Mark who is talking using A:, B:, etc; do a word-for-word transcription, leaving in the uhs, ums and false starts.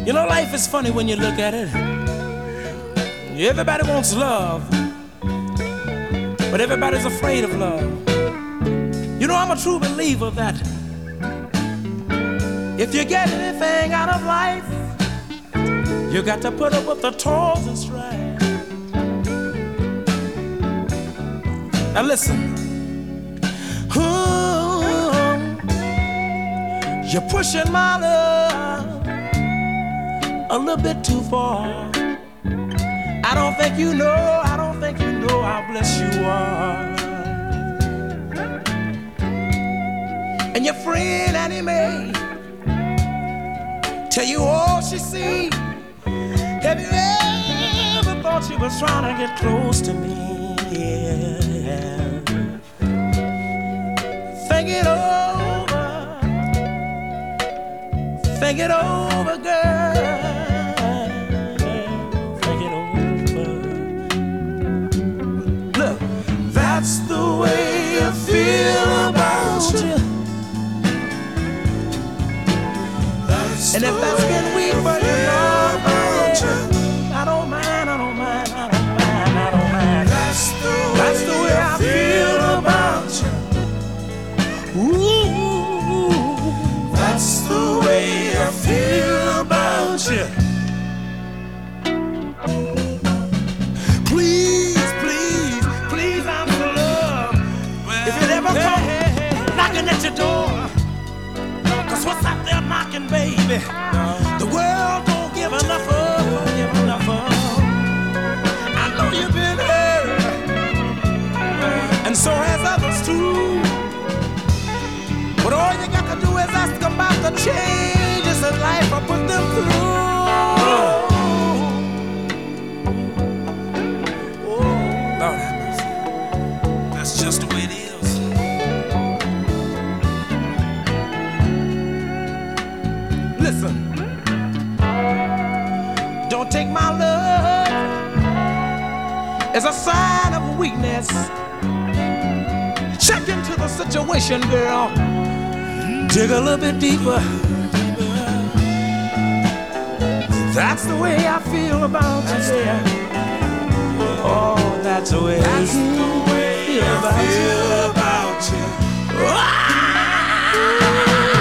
A: You know, life is funny when you look at it. Everybody wants love, but everybody's afraid of love. You know, I'm a true believer that if you get anything out of life, you got to put up with the toils and strife. Now listen, ooh, you're pushing my love a little bit too far. I don't think you know, I don't think you know how blessed you are. And your friend Annie Mae tell you all she see. Have you ever thought she was trying to get close to me? Yeah. Think it over, think it over, girl. That's the way I feel about you. That's and if that's been weak for you, Lord, I don't mind, I don't mind, I don't mind, I don't mind. That's the way, that's the way I feel about you. Ooh, that's the way I feel about you. Please. Knocking at your door, cause what's out there knocking, baby? The world don't give enough of, give enough of. I know you've been hurt, and so has others too. But all you got to do is ask about the changes in life or put them through. Oh, Lord have mercy. That's just the way it is. Listen, don't take my love as a sign of weakness. Check into the situation, girl. Dig a little bit deeper. That's the way I feel about you. Yeah. Oh, that's the way, that's the way I feel about you. About you.